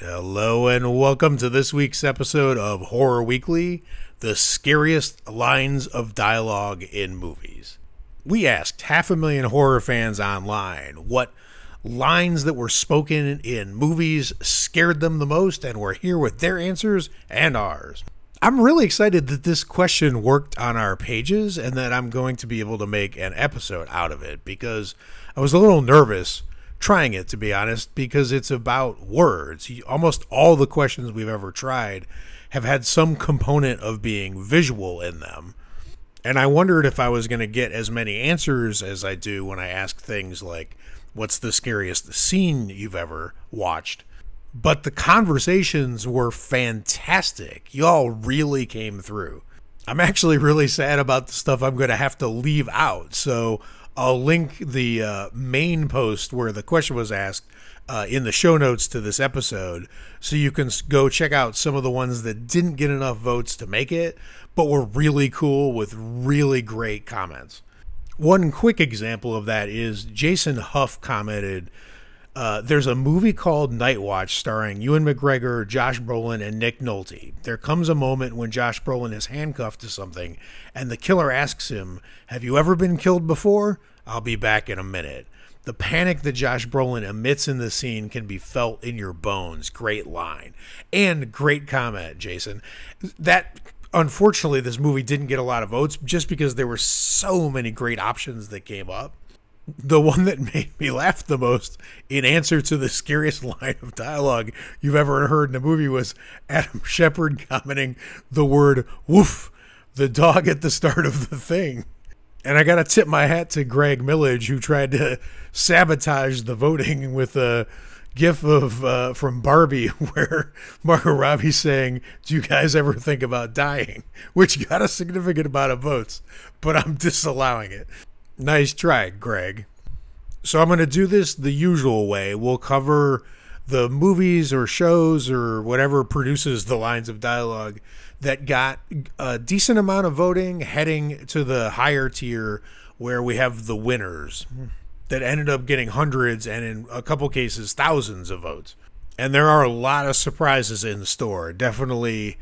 Hello and welcome to this week's episode of Horror Weekly, the scariest lines of dialogue in movies. We asked 500,000 horror fans online what lines that were spoken in movies scared them the most, and we're here with their answers and ours. I'm really excited that this question worked on our pages and that I'm going to be able to make an episode out of it, because I was a little nervous trying it, to be honest, because it's about words. Almost all the questions we've ever tried have had some component of being visual in them. And I wondered if I was going to get as many answers as I do when I ask things like, what's the scariest scene you've ever watched? But the conversations were fantastic. Y'all really came through. I'm actually really sad about the stuff I'm going to have to leave out. So I'll link the main post where the question was asked in the show notes to this episode, so you can go check out some of the ones that didn't get enough votes to make it, but were really cool with really great comments. One quick example of that is Jason Huff commented, there's a movie called Night Watch starring Ewan McGregor, Josh Brolin, and Nick Nolte. There comes a moment when Josh Brolin is handcuffed to something, and the killer asks him, have you ever been killed before? I'll be back in a minute. The panic that Josh Brolin emits in the scene can be felt in your bones. Great line. And great comment, Jason. That, unfortunately, this movie didn't get a lot of votes just because there were so many great options that came up. The one that made me laugh the most in answer to the scariest line of dialogue you've ever heard in a movie was Adam Shepard commenting the word woof, the dog at the start of The Thing. And I got to tip my hat to Greg Millage, who tried to sabotage the voting with a gif of from Barbie where Margot Robbie's saying, do you guys ever think about dying? Which got a significant amount of votes, but I'm disallowing it. Nice try, Greg. So I'm going to do this the usual way. We'll cover the movies or shows or whatever produces the lines of dialogue that got a decent amount of voting, heading to the higher tier where we have the winners that ended up getting hundreds and in a couple cases thousands of votes. And there are a lot of surprises in store. Definitely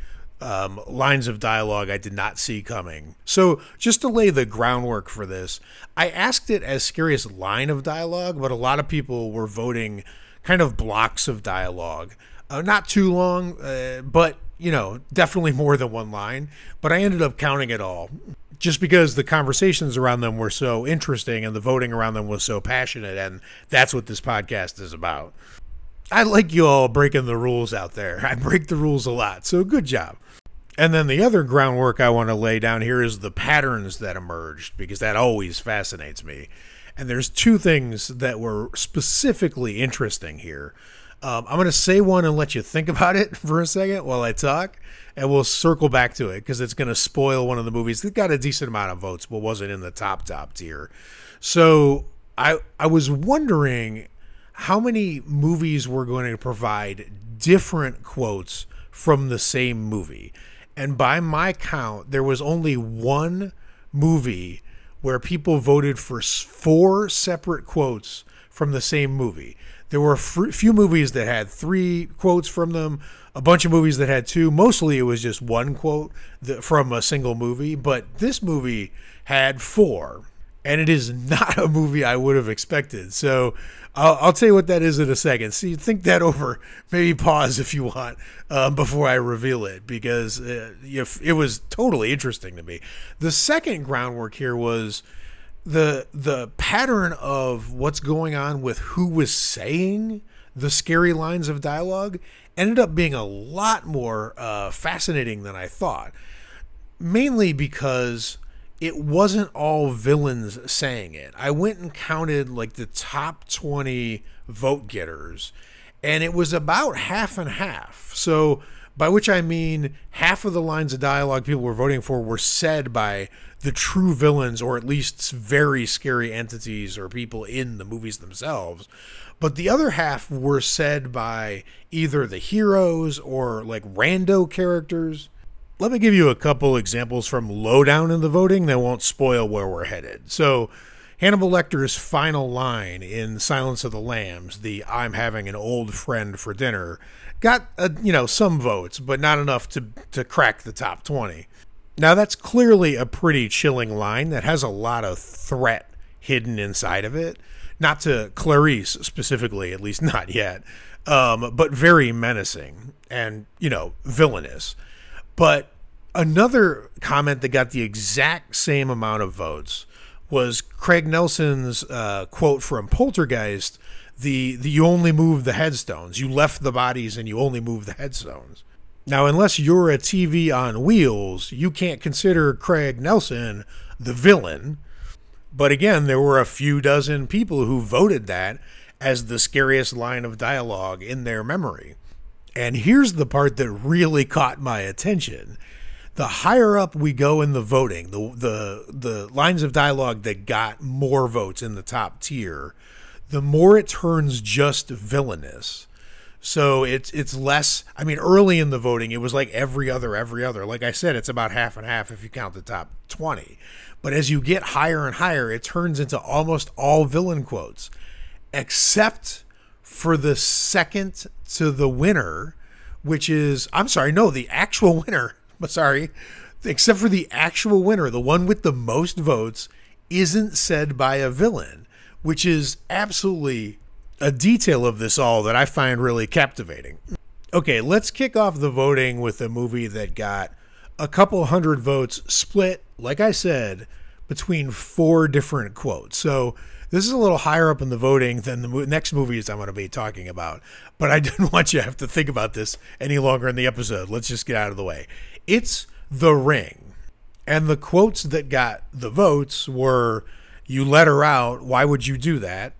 lines of dialogue I did not see coming. So just to lay the groundwork for this, I asked it as scariest line of dialogue, but a lot of people were voting kind of blocks of dialogue. Not too long, but, you know, definitely more than one line. But I ended up counting it all just because the conversations around them were so interesting and the voting around them was so passionate. And that's what this podcast is about. I like you all breaking the rules out there. I break the rules a lot, so good job. And then the other groundwork I want to lay down here is the patterns that emerged, because that always fascinates me. And there's two things that were specifically interesting here. I'm going to say one and let you think about it for a second while I talk, and we'll circle back to it because it's going to spoil one of the movies that got a decent amount of votes but wasn't in the top tier. So I was wondering how many movies were going to provide different quotes from the same movie. And by my count, there was only one movie where people voted for 4 separate quotes from the same movie. There were a few movies that had 3 quotes from them, a bunch of movies that had 2. Mostly it was just one quote from a single movie, but this movie had 4. And it is not a movie I would have expected. So I'll tell you what that is in a second. So you think that over. Maybe pause if you want before I reveal it, because it was totally interesting to me. The second groundwork here was the pattern of what's going on with who was saying the scary lines of dialogue ended up being a lot more fascinating than I thought. Mainly because it wasn't all villains saying it. I went and counted like the top 20 vote getters, and it was about half and half. So by which I mean half of the lines of dialogue people were voting for were said by the true villains, or at least very scary entities or people in the movies themselves. But the other half were said by either the heroes or like rando characters. Let me give you a couple examples from low down in the voting that won't spoil where we're headed. So Hannibal Lecter's final line in Silence of the Lambs, the "I'm having an old friend for dinner," got some votes, but not enough to crack the top 20. Now that's clearly a pretty chilling line that has a lot of threat hidden inside of it. Not to Clarice specifically, at least not yet, but very menacing and, villainous. But another comment that got the exact same amount of votes was Craig Nelson's quote from Poltergeist, the "you only moved the headstones. You left the bodies and you only moved the headstones." Now, unless you're a TV on wheels, you can't consider Craig Nelson the villain. But again, there were a few dozen people who voted that as the scariest line of dialogue in their memory. And here's the part that really caught my attention. The higher up we go in the voting, the lines of dialogue that got more votes in the top tier, the more it turns just villainous. So it's less, early in the voting, it was like every other. Like I said, it's about half and half if you count the top 20. But as you get higher and higher, it turns into almost all villain quotes, except for the second to the winner, which is, the actual winner. Except for the actual winner, the one with the most votes, isn't said by a villain, which is absolutely a detail of this all that I find really captivating. Okay, let's kick off the voting with a movie that got a couple hundred votes split, like I said, between 4 different quotes. So this is a little higher up in the voting than the next movies I'm going to be talking about. But I didn't want you to have to think about this any longer in the episode. Let's just get out of the way. It's The Ring. And the quotes that got the votes were, "You let her out. Why would you do that?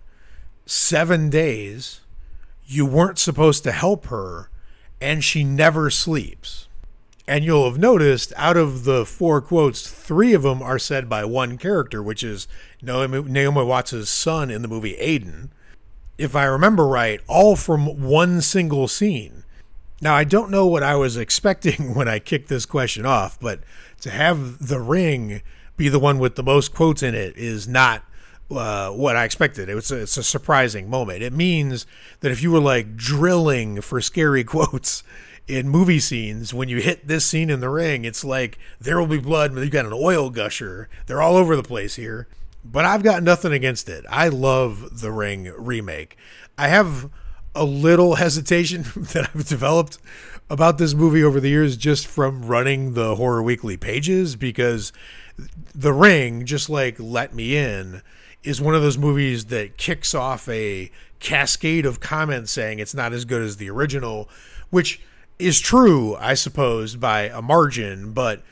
7 days. You weren't supposed to help her. And she never sleeps." And you'll have noticed out of the 4 quotes, 3 of them are said by one character, which is Naomi Watts' son in the movie Aiden. If I remember right, all from one single scene. Now, I don't know what I was expecting when I kicked this question off, but to have The Ring be the one with the most quotes in it is not what I expected. It's a surprising moment. It means that if you were like drilling for scary quotes in movie scenes, when you hit this scene in The Ring, it's like there will be blood, but you've got an oil gusher. They're all over the place here. But I've got nothing against it. I love The Ring remake. I have a little hesitation that I've developed about this movie over the years just from running the Horror Weekly pages, because The Ring, just like Let Me In, is one of those movies that kicks off a cascade of comments saying it's not as good as the original, which is true, I suppose, by a margin, but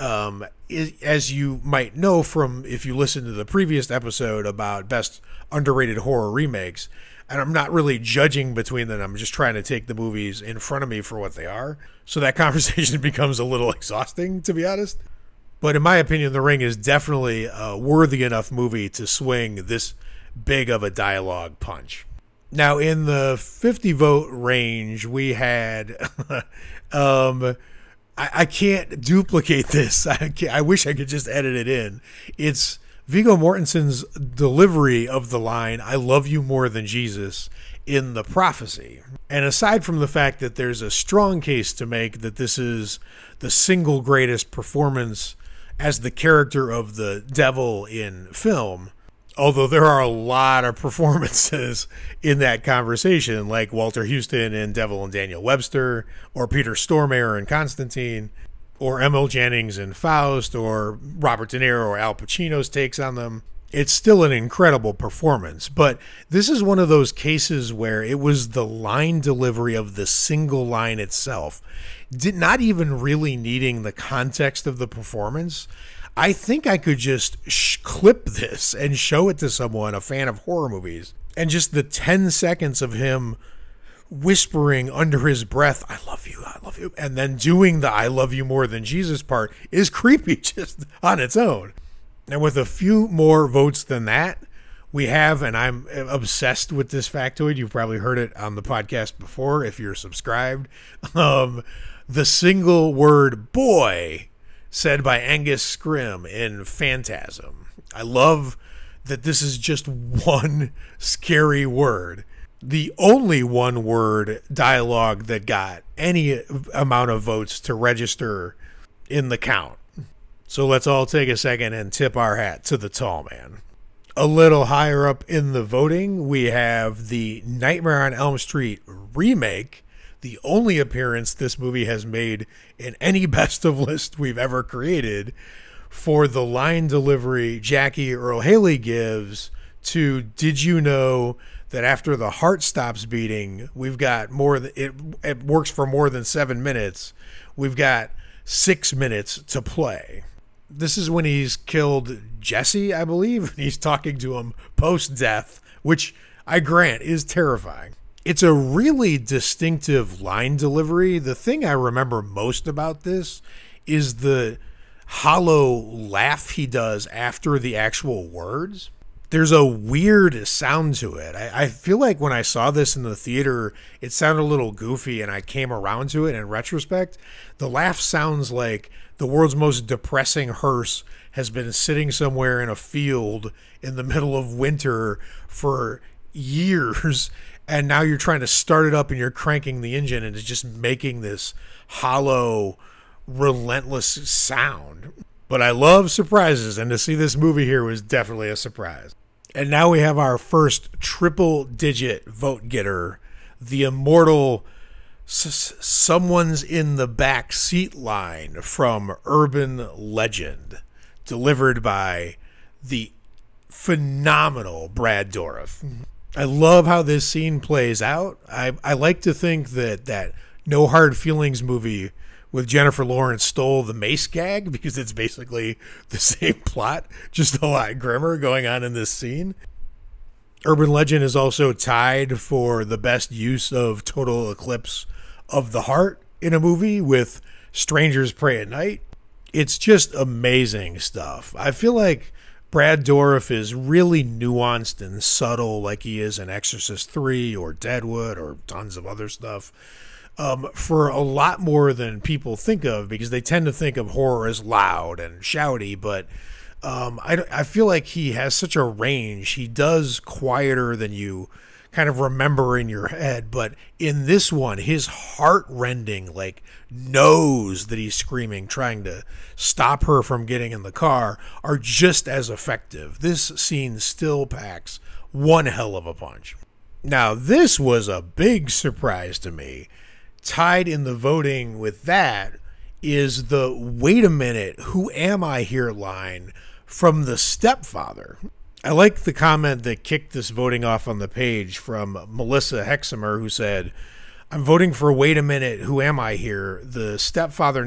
as you might know from if you listen to the previous episode about best underrated horror remakes, and I'm not really judging between them, I'm just trying to take the movies in front of me for what they are, so that conversation becomes a little exhausting, to be honest. But in my opinion, The Ring is definitely a worthy enough movie to swing this big of a dialogue punch. Now, in the 50 vote range, we had, I can't duplicate this. I wish I could just edit it in. It's Viggo Mortensen's delivery of the line, "I love you more than Jesus," in The Prophecy. And aside from the fact that there's a strong case to make that this is the single greatest performance as the character of the devil in film, although there are a lot of performances in that conversation, like Walter Houston in Devil and Daniel Webster, or Peter Stormare in Constantine, or Emil Jannings in Faust, or Robert De Niro or Al Pacino's takes on them. It's still an incredible performance, but this is one of those cases where it was the line delivery of the single line itself, not even really needing the context of the performance. I think I could just clip this and show it to someone, a fan of horror movies, and just the 10 seconds of him whispering under his breath, "I love you," and then doing the "I love you more than Jesus" part is creepy just on its own. And with a few more votes than that, we have, and I'm obsessed with this factoid, you've probably heard it on the podcast before if you're subscribed, the single word "boy" said by Angus Scrimm in Phantasm. I love that this is just one scary word. The only one word dialogue that got any amount of votes to register in the count. So let's all take a second and tip our hat to the tall man. A little higher up in the voting, we have the Nightmare on Elm Street remake, the only appearance this movie has made in any best of list we've ever created, for the line delivery Jackie Earle Haley gives to "Did you know that after the heart stops beating, we've got more than it works for more than 7 minutes. We've got 6 minutes to play." This is when he's killed Jesse, I believe. He's talking to him post-death, which I grant is terrifying. It's a really distinctive line delivery. The thing I remember most about this is the hollow laugh he does after the actual words. There's a weird sound to it. I feel like when I saw this in the theater, it sounded a little goofy, and I came around to it in retrospect. The laugh sounds like the world's most depressing hearse has been sitting somewhere in a field in the middle of winter for years, and now you're trying to start it up and you're cranking the engine, and it's just making this hollow, relentless sound. But I love surprises, and to see this movie here was definitely a surprise. And now we have our first triple-digit vote getter, the immortal "someone's in the back seat" line from Urban Legend, delivered by the phenomenal Brad Dourif. I love how this scene plays out. I like to think that No Hard Feelings movie with Jennifer Lawrence stole the mace gag, because it's basically the same plot, just a lot grimmer going on in this scene. Urban Legend is also tied for the best use of total eclipse of the heart in a movie with Strangers Pray at Night. It's just amazing stuff. I feel like Brad Dourif is really nuanced and subtle, like he is in Exorcist 3 or Deadwood or tons of other stuff. For a lot more than people think of, because they tend to think of horror as loud and shouty, but I feel like he has such a range. He does quieter than you kind of remember in your head, but in this one, his heart-rending, like, knows that he's screaming, trying to stop her from getting in the car, are just as effective. This scene still packs one hell of a punch. Now, this was a big surprise to me. Tied in the voting with that is the "wait a minute, who am I here" line from The Stepfather. I like the comment that kicked this voting off on the page from Melissa Hexamer, who said, "I'm voting for 'Wait a minute, who am I here?' The Stepfather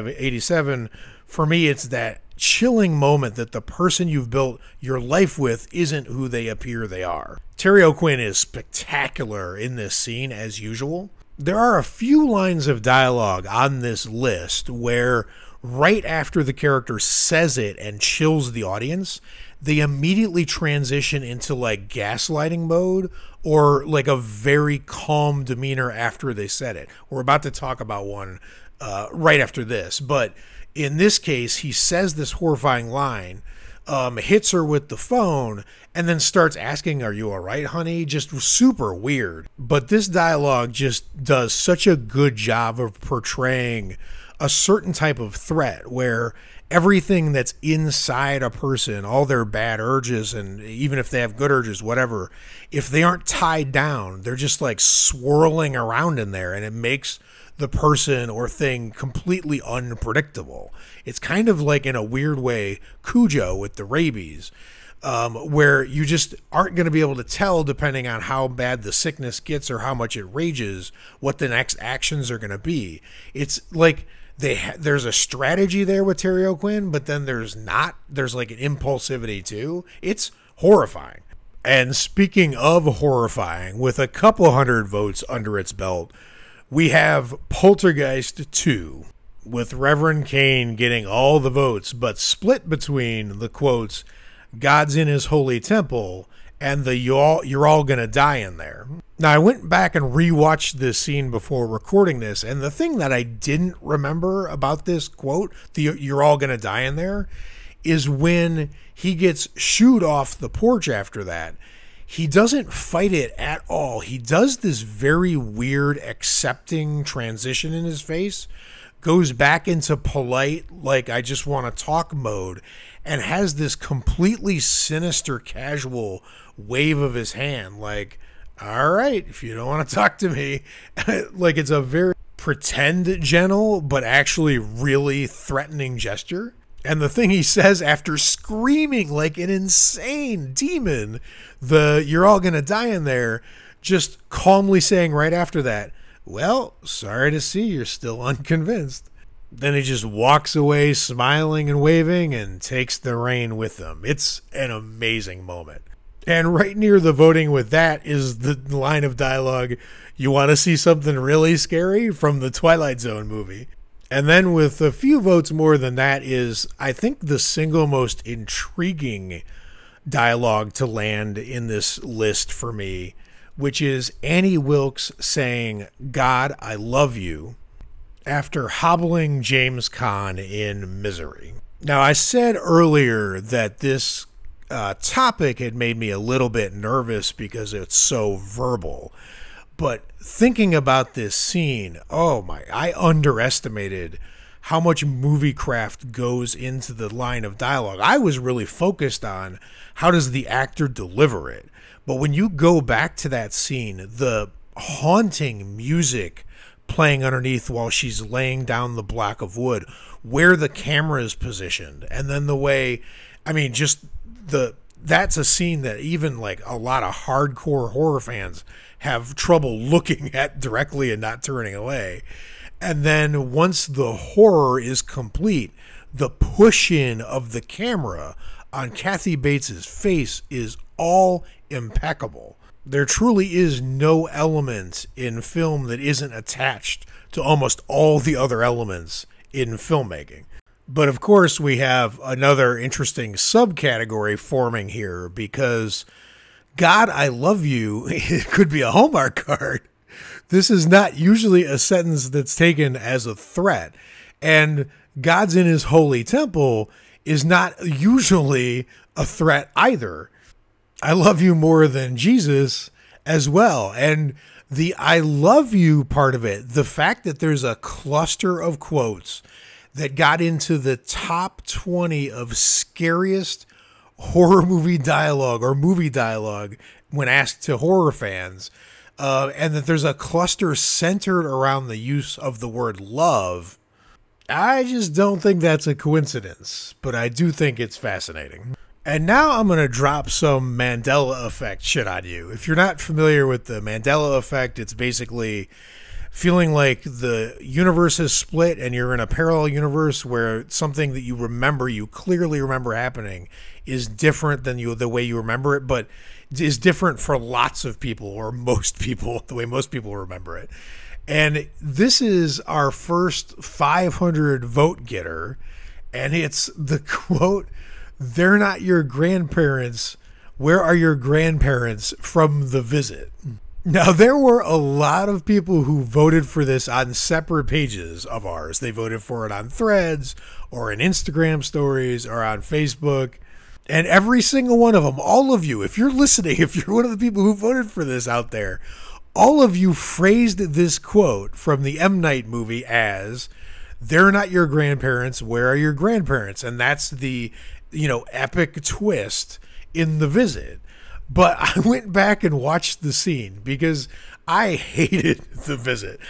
1987. For me, it's that chilling moment that the person you've built your life with isn't who they appear they are." Terry O'Quinn is spectacular in this scene, as usual. There are a few lines of dialogue on this list where right after the character says it and chills the audience, they immediately transition into like gaslighting mode or like a very calm demeanor after they said it. We're about to talk about one right after this, but in this case, he says this horrifying line, hits her with the phone, and then starts asking, "Are you all right, honey?" Just super weird. But this dialogue just does such a good job of portraying a certain type of threat where everything that's inside a person, all their bad urges, and even if they have good urges, whatever, if they aren't tied down, they're just like swirling around in there, and it makes the person or thing completely unpredictable. It's kind of like, in a weird way, Cujo with the rabies, where you just aren't going to be able to tell, depending on how bad the sickness gets or how much it rages, what the next actions are going to be. It's like there's a strategy there with Terry O'Quinn, but then there's not. There's like an impulsivity too. It's horrifying. And speaking of horrifying, with a couple hundred votes under its belt, we have Poltergeist 2, with Reverend Kane getting all the votes, but split between the quotes, "God's in his holy temple," and the "you're all gonna die in there." Now, I went back and rewatched this scene before recording this, and the thing that I didn't remember about this quote, the "you're all gonna die in there," is when he gets shooed off the porch after that. He doesn't fight it at all. He does this very weird accepting transition in his face, goes back into polite, like I just want to talk mode, and has this completely sinister, casual wave of his hand, like, all right, if you don't want to talk to me. Like, it's a very pretend gentle, but actually really threatening gesture. And the thing he says after screaming like an insane demon, you're all going to die in there, just calmly saying right after that, well, sorry to see you're still unconvinced. Then he just walks away smiling and waving and takes the reign with him. It's an amazing moment. And right near the voting with that is the line of dialogue, you want to see something really scary, from the Twilight Zone movie. And then with a few votes more than that is, I think, the single most intriguing dialogue to land in this list for me, which is Annie Wilkes saying, God, I love you, after hobbling James Caan in Misery. Now, I said earlier that this topic had made me a little bit nervous because it's so verbal. But thinking about this scene, I underestimated how much movie craft goes into the line of dialogue. I was really focused on how does the actor deliver it. But when you go back to that scene, the haunting music playing underneath while she's laying down the block of wood, where the camera is positioned, and then the way, that's a scene that even like a lot of hardcore horror fans have trouble looking at directly and not turning away. And then once the horror is complete, the push in of the camera on Kathy Bates's face is all impeccable. There truly is no element in film that isn't attached to almost all the other elements in filmmaking. But of course, we have another interesting subcategory forming here, because God, I love you, it could be a Hallmark card. This is not usually a sentence that's taken as a threat. And God's in his holy temple is not usually a threat either. I love you more than Jesus as well. And the I love you part of it, the fact that there's a cluster of quotes that got into the top 20 of scariest horror movie dialogue or movie dialogue when asked to horror fans, and that there's a cluster centered around the use of the word love. I just don't think that's a coincidence, but I do think it's fascinating. And now I'm going to drop some Mandela effect shit on you. If you're not familiar with the Mandela effect, it's basically feeling like the universe has split and you're in a parallel universe where something that you clearly remember happening is different than the way you remember it, but is different for lots of people, or most people, the way most people remember it. And this is our first 500 vote getter, and it's the quote, "They're not your grandparents. Where are your grandparents?" from The Visit. Now, there were a lot of people who voted for this on separate pages of ours. They voted for it on Threads or in Instagram stories or on Facebook. And every single one of them, all of you, if you're listening, if you're one of the people who voted for this out there, all of you phrased this quote from the M. Night movie as, "They're not your grandparents. Where are your grandparents?" And that's the, epic twist in The Visit. But I went back and watched the scene because I hated The Visit.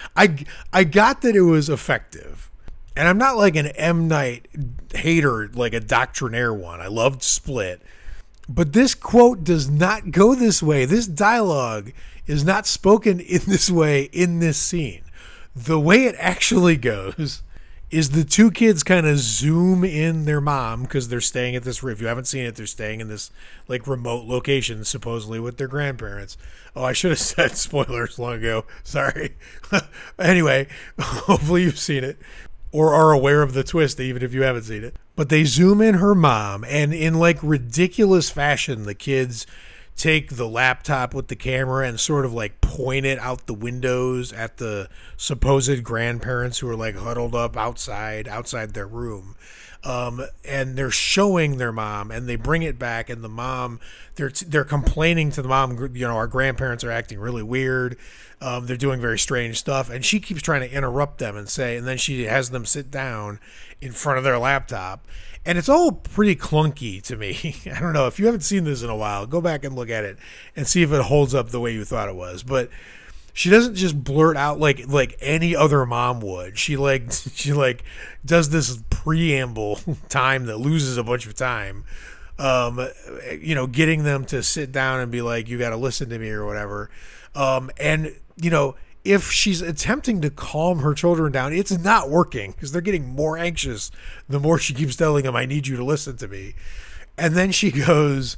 I got that it was effective. And I'm not like an M. Night hater, like a doctrinaire one. I loved Split. But this quote does not go this way. This dialogue is not spoken in this way in this scene. The way it actually goes is the two kids kind of zoom in their mom because they're staying at this, if you haven't seen it, they're staying in this like remote location, supposedly with their grandparents. Oh, I should have said spoilers long ago. Sorry. Anyway, hopefully you've seen it or are aware of the twist, even if you haven't seen it. But they zoom in her mom, and in like ridiculous fashion, the kids take the laptop with the camera and sort of like point it out the windows at the supposed grandparents who are like huddled up outside their room. And they're showing their mom, and they bring it back, and the mom, they're complaining to the mom, our grandparents are acting really weird. They're doing very strange stuff, and she keeps trying to interrupt them and then she has them sit down in front of their laptop, and it's all pretty clunky to me. I don't know, if you haven't seen this in a while, go back and look at it and see if it holds up the way you thought it was. But she doesn't just blurt out like any other mom would. She does this preamble time that loses a bunch of time, getting them to sit down and be like, you got to listen to me or whatever. And if she's attempting to calm her children down, it's not working because they're getting more anxious the more she keeps telling them, I need you to listen to me. And then she goes,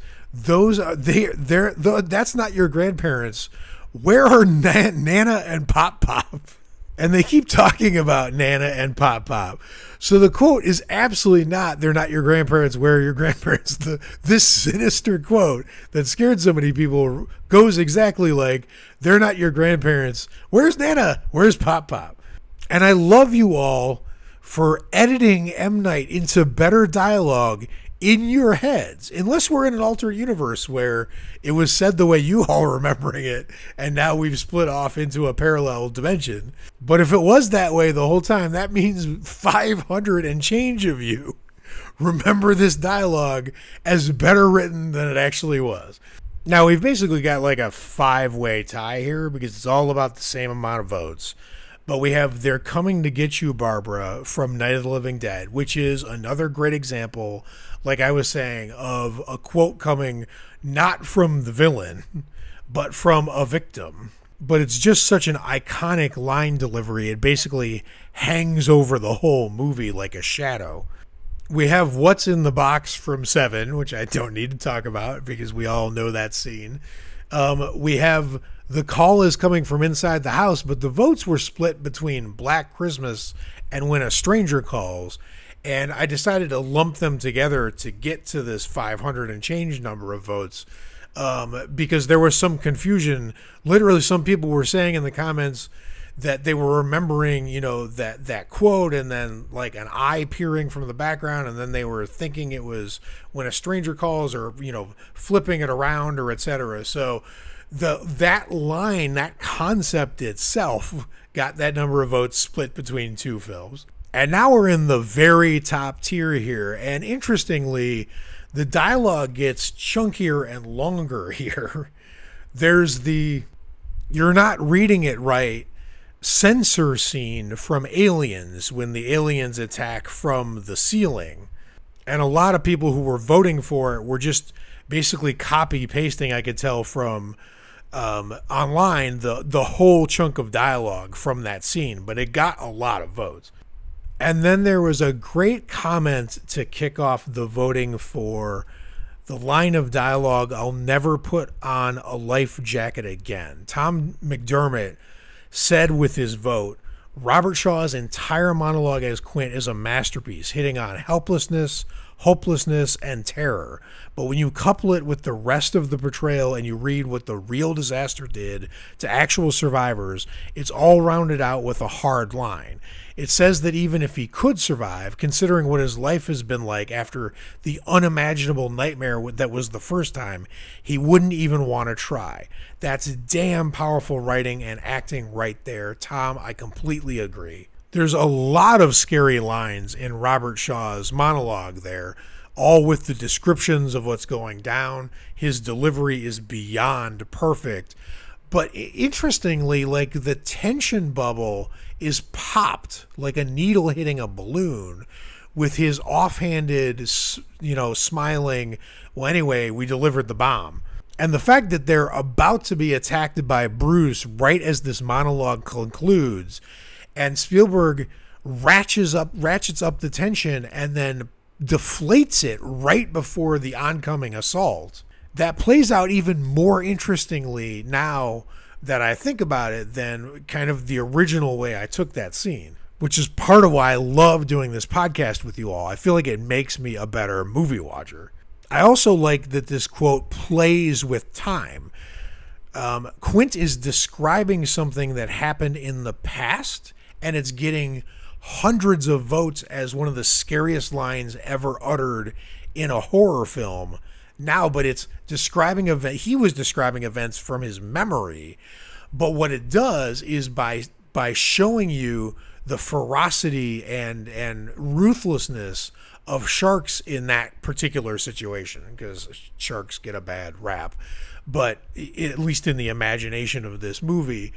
that's not your grandparents. Where are Nana and Pop Pop? And they keep talking about Nana and Pop Pop. So the quote is absolutely not, they're not your grandparents, where are your grandparents? This sinister quote that scared so many people goes exactly like, they're not your grandparents. Where's Nana? Where's Pop Pop? And I love you all for editing M. Night into better dialogue in your heads, unless we're in an alternate universe where it was said the way you all are remembering it, and now we've split off into a parallel dimension. But if it was that way the whole time, that means 500 and change of you remember this dialogue as better written than it actually was. Now, we've basically got like a 5-way tie here because it's all about the same amount of votes. But we have They're Coming to Get You, Barbara, from Night of the Living Dead, which is another great example, like I was saying, of a quote coming not from the villain, but from a victim. But it's just such an iconic line delivery. It basically hangs over the whole movie like a shadow. We have What's in the Box from Seven, which I don't need to talk about because we all know that scene. We have The Call Is Coming from Inside the House, but the votes were split between Black Christmas and When a Stranger Calls. And I decided to lump them together to get to this 500 and change number of votes because there was some confusion. Literally, some people were saying in the comments that they were remembering, that quote and then like an eye peering from the background, and then they were thinking it was When a Stranger Calls, or, flipping it around, or etc. So that line, that concept itself got that number of votes split between two films. And now we're in the very top tier here. And interestingly, the dialogue gets chunkier and longer here. There's the "you're not reading it right" censor scene from Aliens when the aliens attack from the ceiling. And a lot of people who were voting for it were just basically copy pasting, I could tell from online, the whole chunk of dialogue from that scene. But it got a lot of votes. And then there was a great comment to kick off the voting for the line of dialogue, "I'll never put on a life jacket again." Tom McDermott said with his vote, Robert Shaw's entire monologue as Quint is a masterpiece, hitting on helplessness, hopelessness, and terror. But when you couple it with the rest of the portrayal and you read what the real disaster did to actual survivors, it's all rounded out with a hard line. It says that even if he could survive, considering what his life has been like after the unimaginable nightmare that was the first time, he wouldn't even want to try. That's damn powerful writing and acting right there. Tom, I completely agree. There's a lot of scary lines in Robert Shaw's monologue there, all with the descriptions of what's going down. His delivery is beyond perfect. But interestingly, like, the tension bubble is popped like a needle hitting a balloon with his offhanded, smiling, well, anyway, we delivered the bomb. And the fact that they're about to be attacked by Bruce right as this monologue concludes, and Spielberg ratchets up the tension and then deflates it right before the oncoming assault. That plays out even more interestingly now that I think about it than kind of the original way I took that scene, which is part of why I love doing this podcast with you all. I feel like it makes me a better movie watcher. I also like that this quote plays with time. Quint is describing something that happened in the past, and it's getting hundreds of votes as one of the scariest lines ever uttered in a horror film now, but it's describing he was describing events from his memory. But what it does is by showing you the ferocity and ruthlessness of sharks in that particular situation, because sharks get a bad rap, but at least in the imagination of this movie,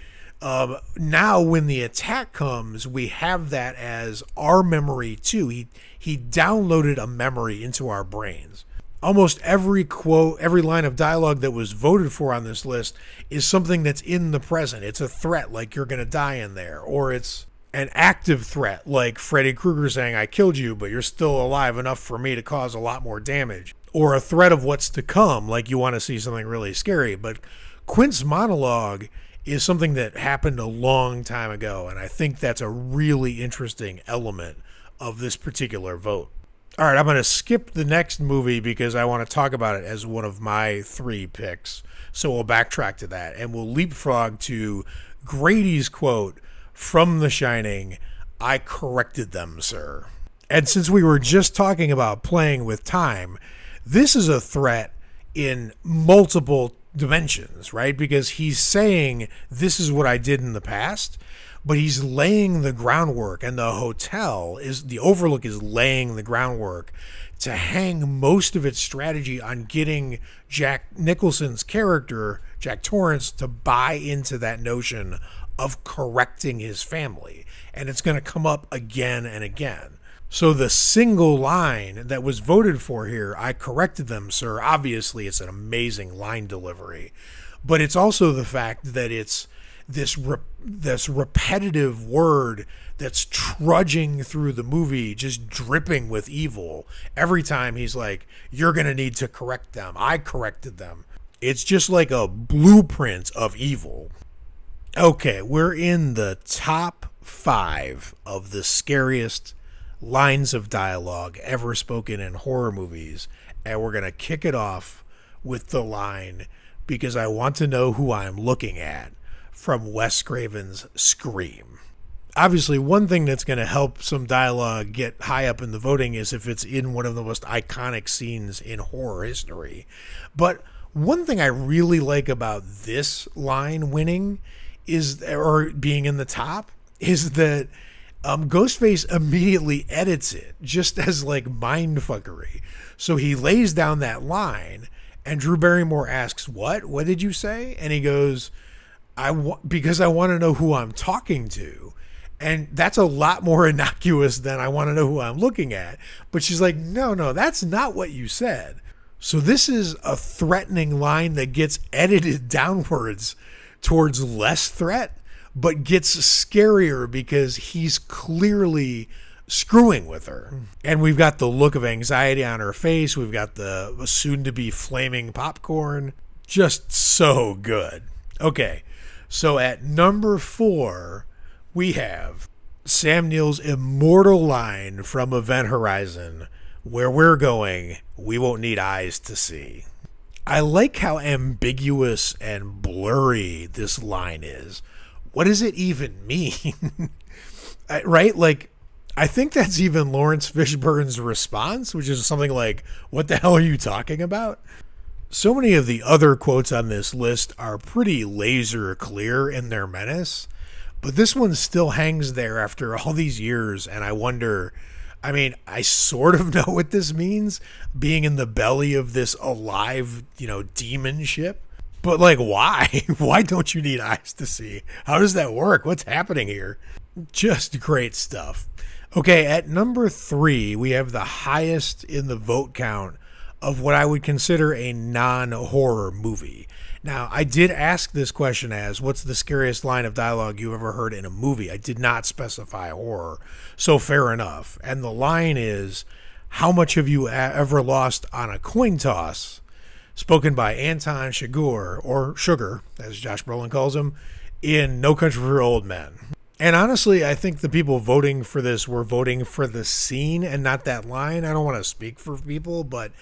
now when the attack comes, we have that as our memory too. He downloaded a memory into our brains. Almost every quote, every line of dialogue that was voted for on this list is something that's in the present. It's a threat, like you're going to die in there, or it's an active threat, like Freddy Krueger saying, I killed you, but you're still alive enough for me to cause a lot more damage. Or a threat of what's to come, like you want to see something really scary. But Quint's monologue is something that happened a long time ago, and I think that's a really interesting element of this particular vote. All right, I'm going to skip the next movie because I want to talk about it as one of my 3 picks. So we'll backtrack to that, and we'll leapfrog to Grady's quote from The Shining, I corrected them, sir. And since we were just talking about playing with time, this is a threat in multiple dimensions, right? Because he's saying, this is what I did in the past, but he's laying the groundwork, and the Overlook is laying the groundwork to hang most of its strategy on getting Jack Nicholson's character, Jack Torrance, to buy into that notion of correcting his family. And it's going to come up again and again. So the single line that was voted for here, I corrected them, sir, obviously it's an amazing line delivery. But it's also the fact that it's this repetitive word that's trudging through the movie, just dripping with evil. Every time he's like, you're going to need to correct them. I corrected them. It's just like a blueprint of evil. Okay, we're in the top 5 of the scariest lines of dialogue ever spoken in horror movies, and we're going to kick it off with the line, because I want to know who I'm looking at, from Wes Craven's Scream. Obviously, one thing that's going to help some dialogue get high up in the voting is if it's in one of the most iconic scenes in horror history. But one thing I really like about this line winning or being in the top, is that Ghostface immediately edits it just as like mindfuckery. So he lays down that line, and Drew Barrymore asks, what did you say? And he goes, because I want to know who I'm talking to. And that's a lot more innocuous than I want to know who I'm looking at. But she's like, no, that's not what you said. So this is a threatening line that gets edited downwards towards less threat, but gets scarier because he's clearly screwing with her. And we've got the look of anxiety on her face. We've got the soon-to-be flaming popcorn. Just so good. Okay, so at number 4, we have Sam Neill's immortal line from Event Horizon, where we're going, we won't need eyes to see. I like how ambiguous and blurry this line is. What does it even mean? Right? Like, I think that's even Lawrence Fishburne's response, which is something like, what the hell are you talking about? So many of the other quotes on this list are pretty laser clear in their menace, but this one still hangs there after all these years, and I wonder, I mean, I sort of know what this means, being in the belly of this alive, demon ship. But, like, why? Why don't you need eyes to see? How does that work? What's happening here? Just great stuff. Okay, at number 3, we have the highest in the vote count of what I would consider a non-horror movie. Now, I did ask this question as, what's the scariest line of dialogue you ever heard in a movie? I did not specify horror, so fair enough. And the line is, how much have you ever lost on a coin toss? Spoken by Anton Chigurh, or Sugar, as Josh Brolin calls him, in No Country for Old Men. And honestly, I think the people voting for this were voting for the scene and not that line. I don't want to speak for people, but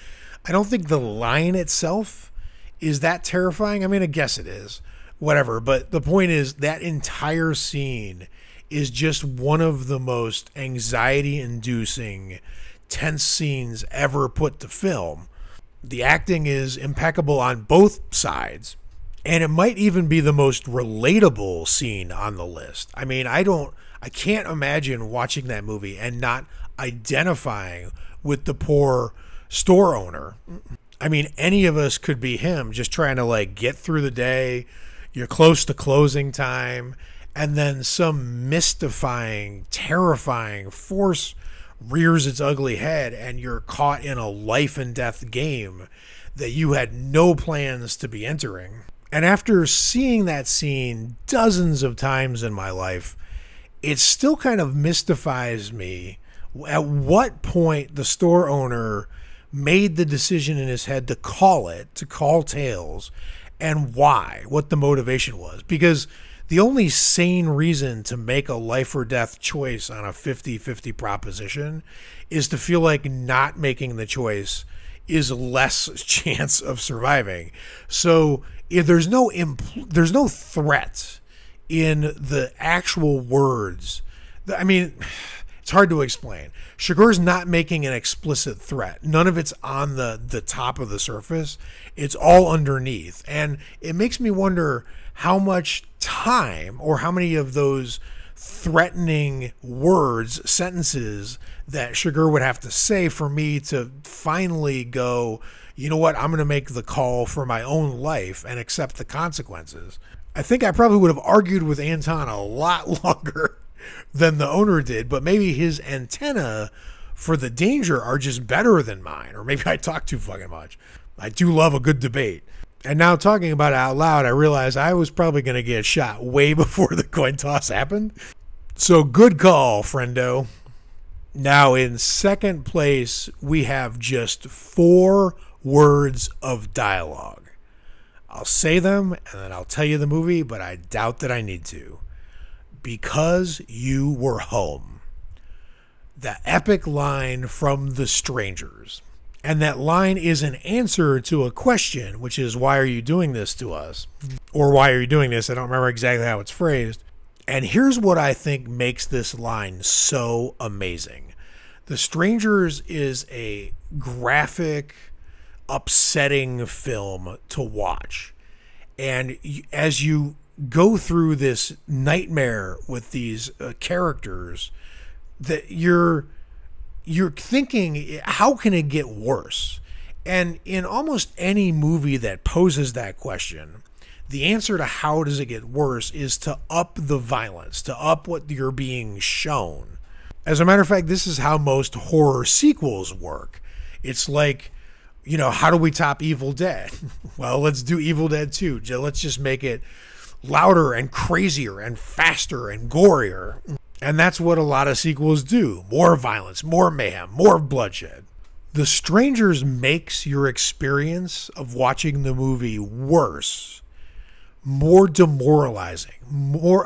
I don't think the line itself is that terrifying. I mean, I guess it is, whatever. But the point is that entire scene is just one of the most anxiety-inducing, tense scenes ever put to film. The acting is impeccable on both sides, and it might even be the most relatable scene on the list. I mean, I can't imagine watching that movie and not identifying with the poor store owner. I mean, any of us could be him, just trying to like get through the day. You're close to closing time, and then some mystifying, terrifying force rears its ugly head, and you're caught in a life and death game that you had no plans to be entering. And after seeing that scene dozens of times in my life, it still kind of mystifies me at what point the store owner made the decision in his head to call Tails, and why, what the motivation was. Because the only sane reason to make a life or death choice on a 50-50 proposition is to feel like not making the choice is less chance of surviving. So if there's no threat in the actual words. I mean, it's hard to explain. Chigurh's not making an explicit threat. None of it's on the top of the surface. It's all underneath. And it makes me wonder how much time or how many of those threatening words, sentences that Chigurh would have to say for me to finally go, you know what, I'm going to make the call for my own life and accept the consequences. I think I probably would have argued with Anton a lot longer than the owner did, but maybe his antenna for the danger are just better than mine, or maybe I talk too fucking much. I do love a good debate. And now talking about it out loud, I realize I was probably going to get shot way before the coin toss happened. So good call, friendo. Now in second place, we have just 4 words of dialogue. I'll say them and then I'll tell you the movie, but I doubt that I need to. Because you were home. The epic line from The Strangers. And that line is an answer to a question, which is, why are you doing this to us? Or why are you doing this? I don't remember exactly how it's phrased. And here's what I think makes this line so amazing. The Strangers is a graphic, upsetting film to watch. And as you go through this nightmare with these characters, that you're thinking, how can it get worse? And in almost any movie that poses that question, the answer to how does it get worse is to up the violence, to up what you're being shown. As a matter of fact, this is how most horror sequels work. It's like, you know, how do we top Evil Dead? Well, let's do Evil Dead 2. Let's just make it louder and crazier and faster and gorier. And that's what a lot of sequels do. More violence, more mayhem, more bloodshed. The Strangers makes your experience of watching the movie worse, more demoralizing, more of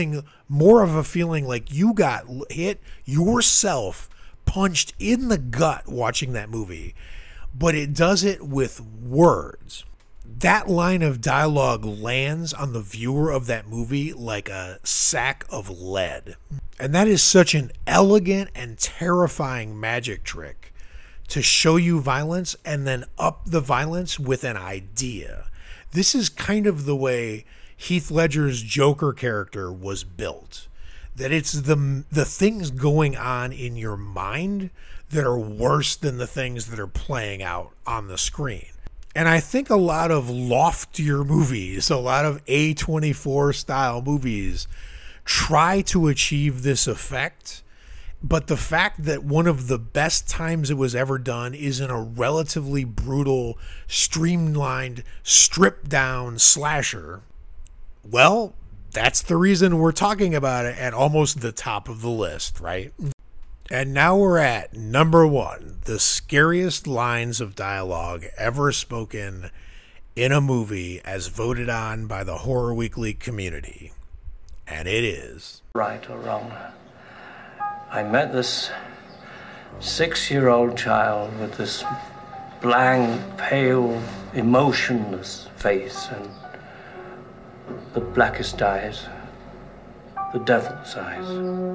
a feeling like you got hit yourself, punched in the gut watching that movie. But it does it with words. That line of dialogue lands on the viewer of that movie like a sack of lead. And that is such an elegant and terrifying magic trick to show you violence and then up the violence with an idea. This is kind of the way Heath Ledger's Joker character was built. That it's the things going on in your mind that are worse than the things that are playing out on the screen. And I think a lot of loftier movies, a lot of A24 style movies try to achieve this effect. But the fact that one of the best times it was ever done is in a relatively brutal, streamlined, stripped down slasher, well, that's the reason we're talking about it at almost the top of the list, right? And now we're at number 1, the scariest lines of dialogue ever spoken in a movie as voted on by the Horror Weekly community. And it is... Right or wrong, I met this 6-year-old child with this blank, pale, emotionless face and the blackest eyes, the devil's eyes.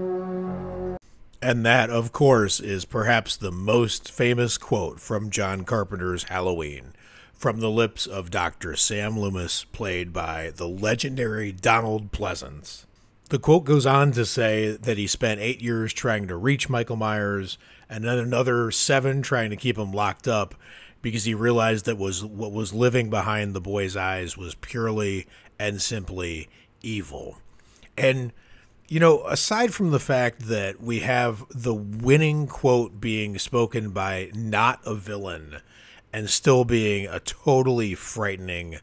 And that, of course, is perhaps the most famous quote from John Carpenter's Halloween, from the lips of Dr. Sam Loomis, played by the legendary Donald Pleasence. The quote goes on to say that he spent 8 years trying to reach Michael Myers, and then another 7 trying to keep him locked up, because he realized that what was living behind the boy's eyes was purely and simply evil. And, you know, aside from the fact that we have the winning quote being spoken by not a villain and still being a totally frightening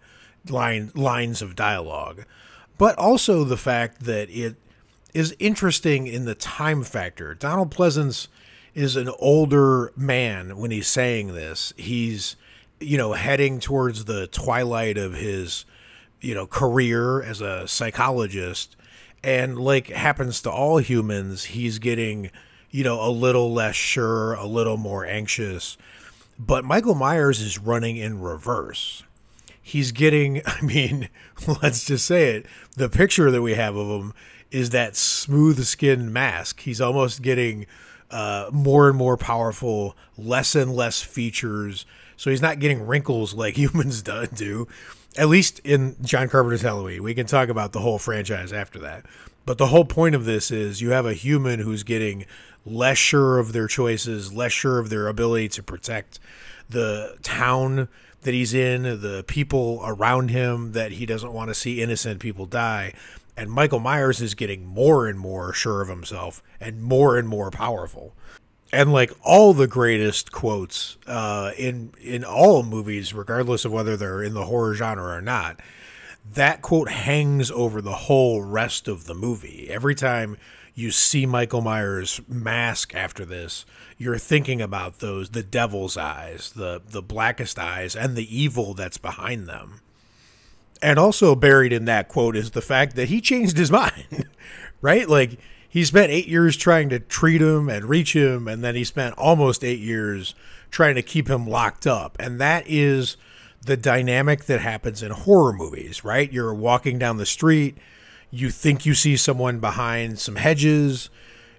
lines of dialogue, but also the fact that it is interesting in the time factor. Donald Pleasence is an older man when he's saying this. He's, you know, heading towards the twilight of his, you know, career as a psychologist. And like happens to all humans, he's getting, you know, a little less sure, a little more anxious. But Michael Myers is running in reverse. He's getting, I mean, let's just say it, the picture that we have of him is that smooth-skinned mask. He's almost getting more and more powerful, less and less features. So he's not getting wrinkles like humans do, at least in John Carpenter's Halloween. We can talk about the whole franchise after that. But the whole point of this is you have a human who's getting less sure of their choices, less sure of their ability to protect the town that he's in, the people around him, that he doesn't want to see innocent people die. And Michael Myers is getting more and more sure of himself and more powerful. And like all the greatest quotes in all movies, regardless of whether they're in the horror genre or not, that quote hangs over the whole rest of the movie. Every time you see Michael Myers' mask after this, you're thinking about the devil's eyes, the blackest eyes, and the evil that's behind them. And also buried in that quote is the fact that he changed his mind, right? Like, he spent 8 years trying to treat him and reach him, and then he spent almost 8 years trying to keep him locked up. And that is the dynamic that happens in horror movies, right? You're walking down the street, you think you see someone behind some hedges,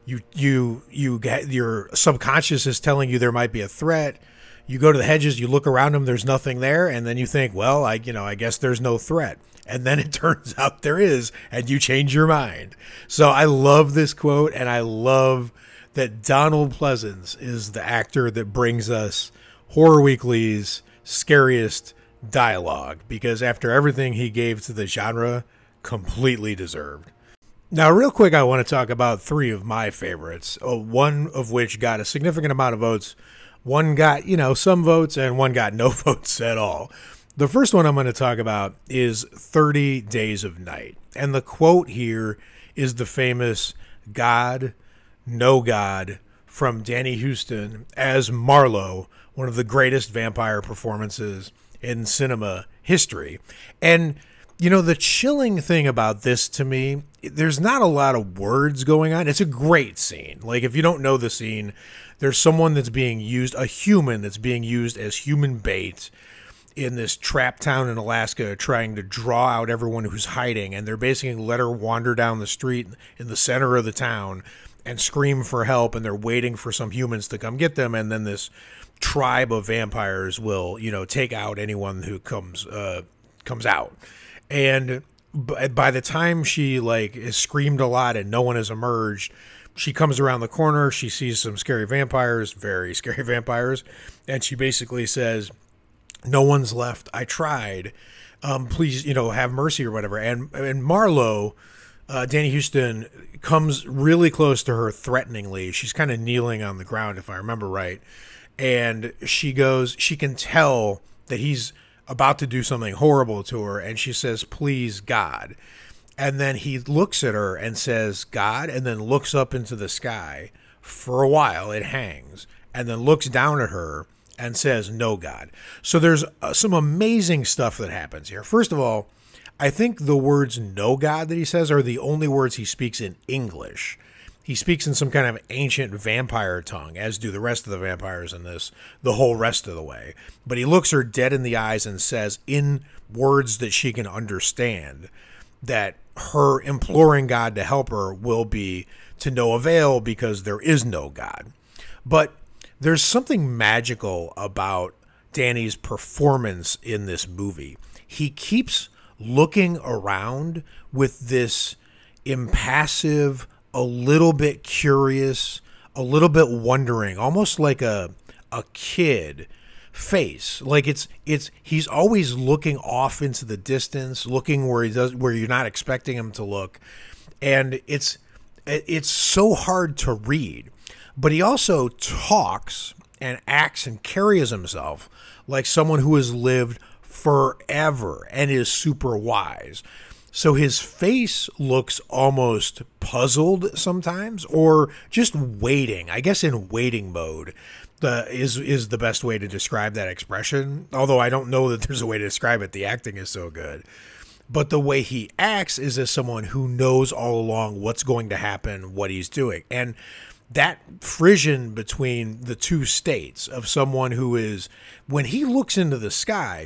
you get, your subconscious is telling you there might be a threat. You go to the hedges, you look around them, there's nothing there, and then you think, well, I guess there's no threat. And then it turns out there is, and you change your mind. So I love this quote, and I love that Donald Pleasence is the actor that brings us Horror Weekly's scariest dialogue, because after everything he gave to the genre, completely deserved. Now, real quick, I want to talk about 3 of my favorites, one of which got a significant amount of votes. One got, some votes, and one got no votes at all. The first one I'm going to talk about is 30 Days of Night. And the quote here is the famous "God, no God" from Danny Huston as Marlowe, one of the greatest vampire performances in cinema history. And, the chilling thing about this to me, there's not a lot of words going on. It's a great scene. Like, if you don't know the scene, there's someone that's being used, a human that's being used as human bait in this trap town in Alaska, trying to draw out everyone who's hiding. And they're basically let her wander down the street in the center of the town and scream for help. And they're waiting for some humans to come get them. And then this tribe of vampires will, take out anyone who comes out. And by the time she has screamed a lot and no one has emerged, she comes around the corner. She sees some scary vampires, very scary vampires. And she basically says, "No one's left. I tried. Please, have mercy," or whatever. And Marlowe, Danny Huston, comes really close to her threateningly. She's kind of kneeling on the ground, if I remember right. And she can tell that he's about to do something horrible to her. And she says, "Please, God." And then he looks at her and says, "God," and then looks up into the sky. For a while, it hangs. And then looks down at her and says, "No, God." So there's some amazing stuff that happens here. First of all, I think the words "no, God" that he says are the only words he speaks in English. he speaks in some kind of ancient vampire tongue, as do the rest of the vampires in this, the whole rest of the way. But he looks her dead in the eyes and says, in words that she can understand, that her imploring God to help her will be to no avail because there is no God. But there's something magical about Danny's performance in this movie. He keeps looking around with this impassive, a little bit curious, a little bit wondering, almost like a kid face. Like he's always looking off into the distance, looking where you're not expecting him to look. And it's so hard to read. But he also talks and acts and carries himself like someone who has lived forever and is super wise. So his face looks almost puzzled sometimes, or just waiting. I guess in waiting mode is the best way to describe that expression. Although I don't know that there's a way to describe it. The acting is so good. But the way he acts is as someone who knows all along what's going to happen, what he's doing. And that frisson between the two states of someone who is, when he looks into the sky,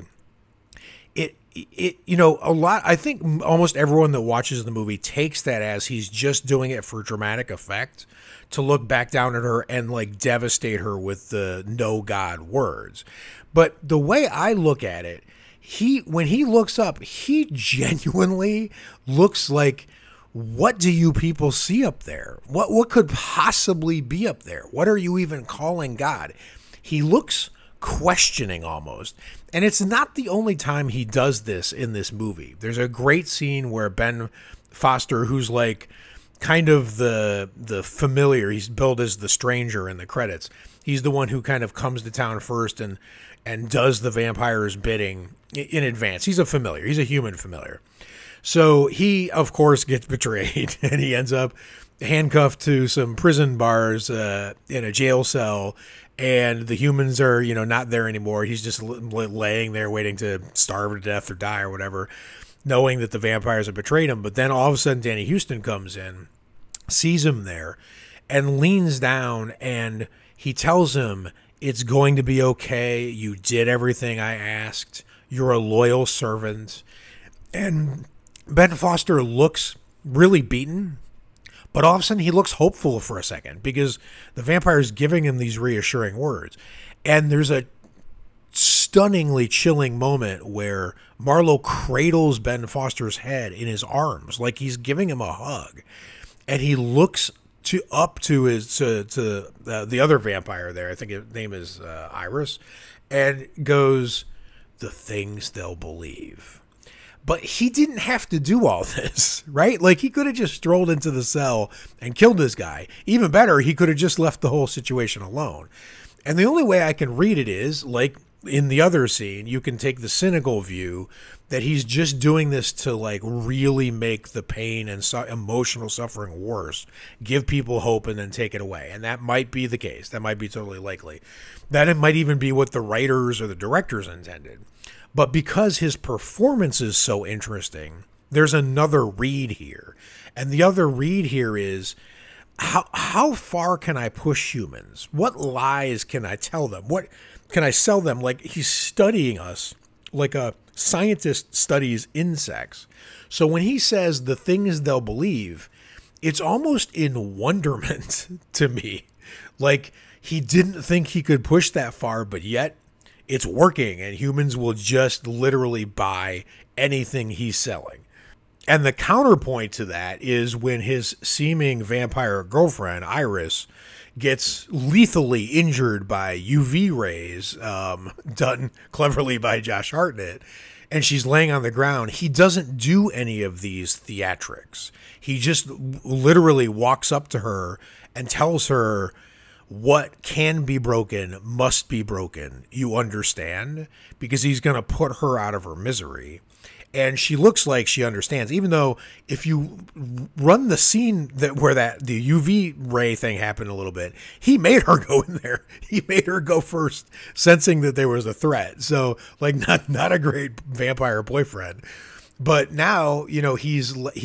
I think almost everyone that watches the movie takes that as he's just doing it for dramatic effect, to look back down at her and like devastate her with the no God words. But the way I look at it, when he looks up, he genuinely looks like, what do you people see up there? What could possibly be up there? What are you even calling God? He looks questioning almost. And it's not the only time he does this in this movie. There's a great scene where Ben Foster, who's like kind of the familiar, he's billed as the stranger in the credits. He's the one who kind of comes to town first and does the vampire's bidding in advance. He's a familiar. He's a human familiar. So he, of course, gets betrayed, and he ends up handcuffed to some prison bars in a jail cell, and the humans are, not there anymore. He's just laying there waiting to starve to death or die or whatever, knowing that the vampires have betrayed him. But then all of a sudden, Danny Huston comes in, sees him there, and leans down, and he tells him, it's going to be okay. You did everything I asked. You're a loyal servant. And Ben Foster looks really beaten, but all of a sudden he looks hopeful for a second because the vampire is giving him these reassuring words. And there's a stunningly chilling moment where Marlowe cradles Ben Foster's head in his arms like he's giving him a hug. And he looks up to the other vampire there. I think his name is Iris, and goes, the things they'll believe. But he didn't have to do all this, right? Like, he could have just strolled into the cell and killed this guy. Even better, he could have just left the whole situation alone. And the only way I can read it is, like in the other scene, you can take the cynical view that he's just doing this to, like, really make the pain and emotional suffering worse, give people hope, and then take it away. And that might be the case. That might be totally likely. That it might even be what the writers or the directors intended. But because his performance is so interesting, there's another read here. And the other read here is, how far can I push humans? What lies can I tell them? What can I sell them? Like, he's studying us like a scientist studies insects. So when he says the things they'll believe, it's almost in wonderment to me. Like, he didn't think he could push that far, but yet it's working, and humans will just literally buy anything he's selling. And the counterpoint to that is when his seeming vampire girlfriend, Iris, gets lethally injured by UV rays done cleverly by Josh Hartnett, and she's laying on the ground. He doesn't do any of these theatrics. He just literally walks up to her and tells her, what can be broken must be broken. You understand? Because he's going to put her out of her misery. And she looks like she understands, even though if you run the scene where the UV ray thing happened a little bit, he made her go in there. He made her go first, sensing that there was a threat. So, like, not a great vampire boyfriend. But now, he's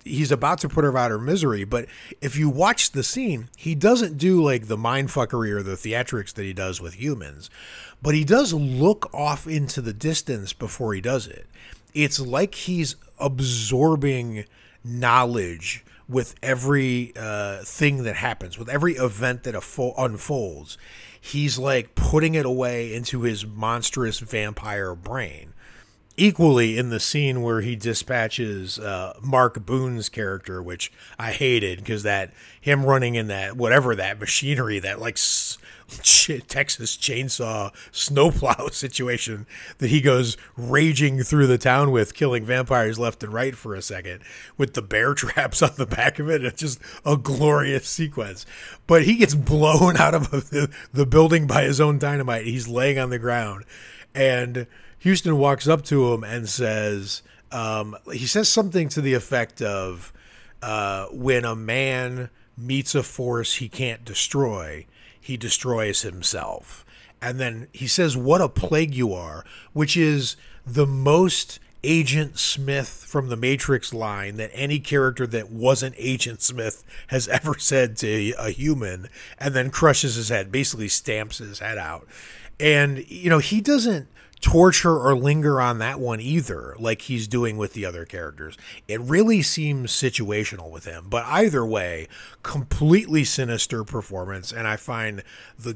he's about to put her out of her misery. But if you watch the scene, he doesn't do like the mindfuckery or the theatrics that he does with humans, but he does look off into the distance before he does it. It's like he's absorbing knowledge with every thing that happens, with every event that unfolds. He's like putting it away into his monstrous vampire brain. Equally in the scene where he dispatches Mark Boone's character, which I hated because that him running in that whatever that machinery, that like Texas chainsaw snowplow situation that he goes raging through the town with, killing vampires left and right for a second with the bear traps on the back of it. It's just a glorious sequence. But he gets blown out of the building by his own dynamite. He's laying on the ground, and Houston walks up to him and says, he says something to the effect of, when a man meets a force he can't destroy, he destroys himself. And then he says, what a plague you are, which is the most Agent Smith from the Matrix line that any character that wasn't Agent Smith has ever said to a human, and then crushes his head, basically stamps his head out. And, you know, he doesn't torture or linger on that one either, like he's doing with the other characters. It really seems situational with him, but either way, completely sinister performance. And I find the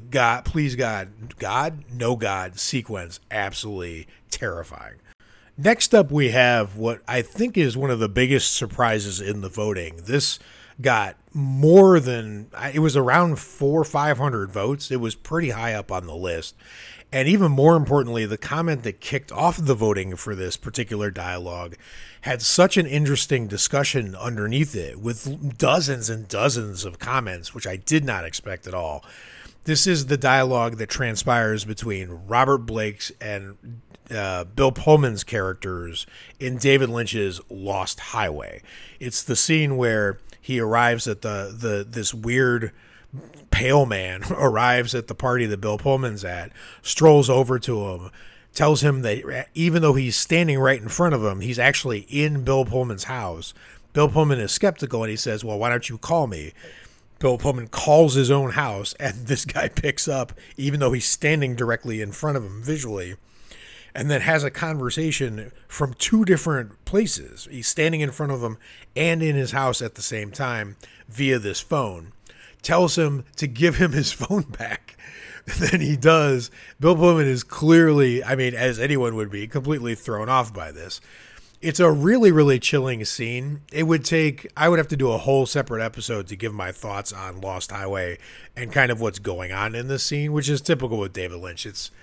no God sequence absolutely terrifying. Next up, we have what I think is one of the biggest surprises in the voting. This got more than, it was around 400 or 500 votes. It was pretty high up on the list. And even more importantly, the comment that kicked off the voting for this particular dialogue had such an interesting discussion underneath it, with dozens and dozens of comments, which I did not expect at all. This is the dialogue that transpires between Robert Blake's and Bill Pullman's characters in David Lynch's Lost Highway. It's the scene where he arrives at this weird pale man arrives at the party that Bill Pullman's at, strolls over to him, tells him that even though he's standing right in front of him, he's actually in Bill Pullman's house. Bill Pullman is skeptical, and he says, well, why don't you call me? Bill Pullman calls his own house, and this guy picks up, even though he's standing directly in front of him visually, and then has a conversation from two different places. He's standing in front of him and in his house at the same time via this phone. Tells him to give him his phone back. Then he does. Bill Pullman is clearly, I mean, as anyone would be, completely thrown off by this. It's a really, really chilling scene. I would have to do a whole separate episode to give my thoughts on Lost Highway and kind of what's going on in this scene, which is typical with David Lynch.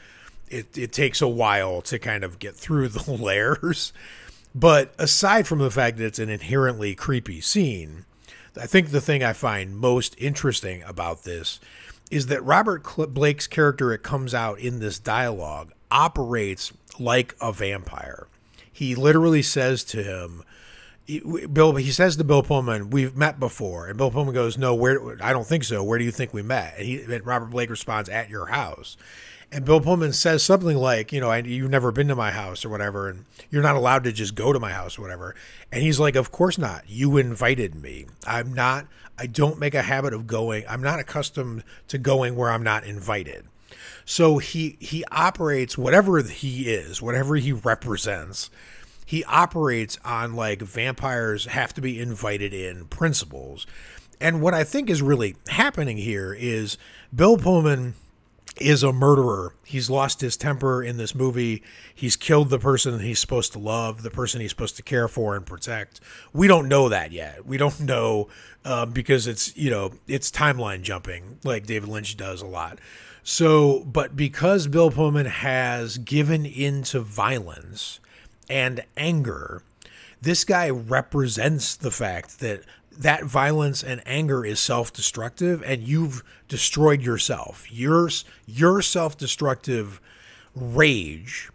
It takes a while to kind of get through the layers. But aside from the fact that it's an inherently creepy scene, I think the thing I find most interesting about this is that Robert Blake's character, it comes out in this dialogue, operates like a vampire. He literally says to him, he says to Bill Pullman, we've met before. And Bill Pullman goes, no, I don't think so. Where do you think we met? And Robert Blake responds, at your house. And Bill Pullman says something like, you've never been to my house or whatever, and you're not allowed to just go to my house or whatever. And he's like, of course not. You invited me. I don't make a habit of going. I'm not accustomed to going where I'm not invited. So he operates, whatever he is, whatever he represents, he operates on like vampires have to be invited in principles. And what I think is really happening here is Bill Pullman is a murderer. He's lost his temper in this movie. He's killed the person he's supposed to love, the person he's supposed to care for and protect. We don't know that yet. We don't know because it's timeline jumping like David Lynch does a lot. So, but because Bill Pullman has given into violence and anger, this guy represents the fact that violence and anger is self-destructive, and you've destroyed yourself. Your self-destructive rage,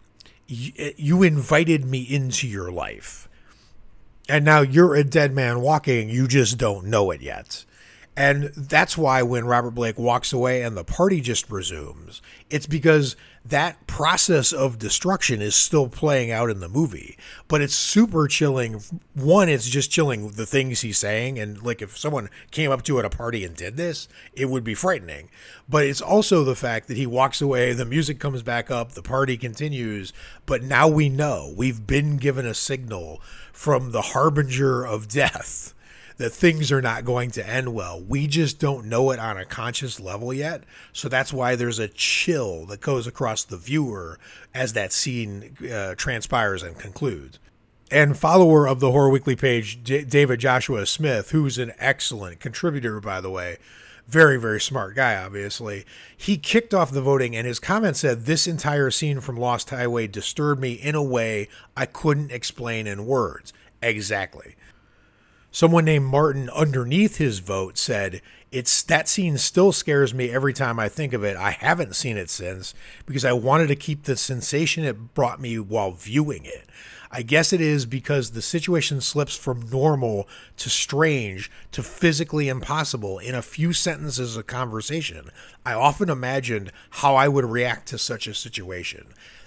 you invited me into your life. And now you're a dead man walking, you just don't know it yet. And that's why when Robert Blake walks away and the party just resumes, it's because that process of destruction is still playing out in the movie. But it's super chilling. One, it's just chilling the things he's saying. And like if someone came up to you at a party and did this, it would be frightening. But it's also the fact that he walks away, the music comes back up, the party continues. But now we know, we've been given a signal from the harbinger of death that things are not going to end well. We just don't know it on a conscious level yet. So that's why there's a chill that goes across the viewer as that scene transpires and concludes. And follower of the Horror Weekly page, David Joshua Smith, who's an excellent contributor, by the way, very, very smart guy, obviously. He kicked off the voting, and his comment said, "This entire scene from Lost Highway disturbed me in a way I couldn't explain in words." Exactly. Someone named Martin underneath his vote said, that scene still scares me every time I think of it. I haven't seen it since because I wanted to keep the sensation it brought me while viewing it. I guess it is because the situation slips from normal to strange to physically impossible in a few sentences of conversation. I often imagined how I would react to such a situation.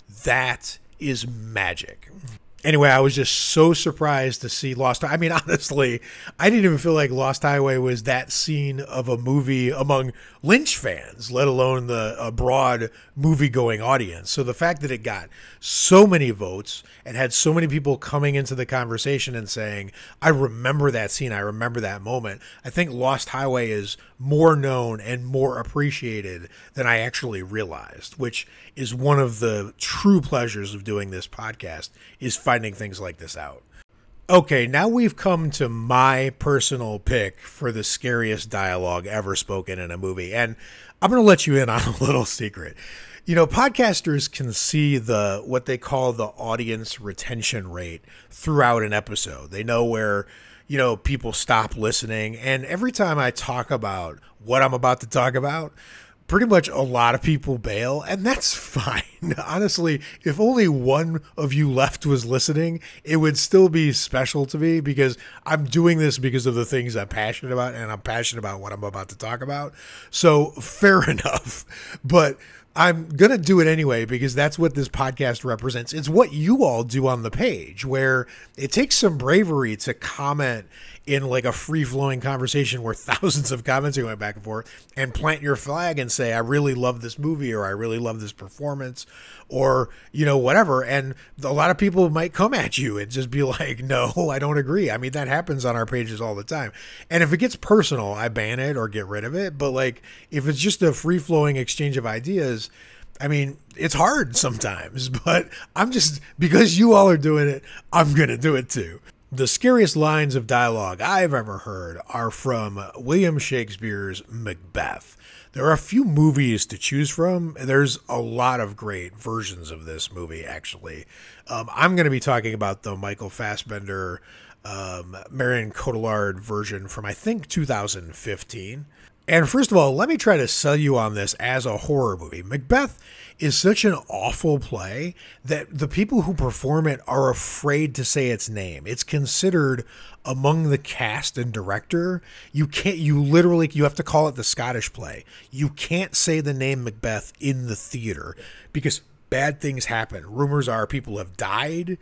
That is magic. Anyway, I was just so surprised to see Lost. I mean, honestly, I didn't even feel like Lost Highway was that scene of a movie among Lynch fans, let alone a broad movie-going audience. So the fact that it got so many votes and had so many people coming into the conversation and saying, I remember that scene, I remember that moment, I think Lost Highway is more known and more appreciated than I actually realized, which is one of the true pleasures of doing this podcast, is finding things like this out. Okay, now we've come to my personal pick for the scariest dialogue ever spoken in a movie. And I'm going to let you in on a little secret. You know, podcasters can see what they call the audience retention rate throughout an episode. They know where, you know, people stop listening. And every time I talk about what I'm about to talk about, pretty much a lot of people bail, and that's fine. Honestly, if only one of you left was listening, it would still be special to me because I'm doing this because of the things I'm passionate about, and I'm passionate about what I'm about to talk about. So fair enough. But I'm going to do it anyway because that's what this podcast represents. It's what you all do on the page, where it takes some bravery to comment in like a free-flowing conversation where thousands of comments are going back and forth and plant your flag and say, I really love this movie, or I really love this performance, or, you know, whatever. And a lot of people might come at you and just be like, no, I don't agree. I mean, that happens on our pages all the time. And if it gets personal, I ban it or get rid of it. But like, if it's just a free-flowing exchange of ideas, I mean, it's hard sometimes, but because you all are doing it, I'm going to do it too. The scariest lines of dialogue I've ever heard are from William Shakespeare's Macbeth. There are a few movies to choose from. There's a lot of great versions of this movie, actually. I'm going to be talking about the Michael Fassbender, Marion Cotillard version from, I think, 2015. And first of all, let me try to sell you on this as a horror movie. Macbeth is such an awful play that the people who perform it are afraid to say its name. It's considered among the cast and director. You have to call it the Scottish play. You can't say the name Macbeth in the theater because bad things happen. Rumors are people have died.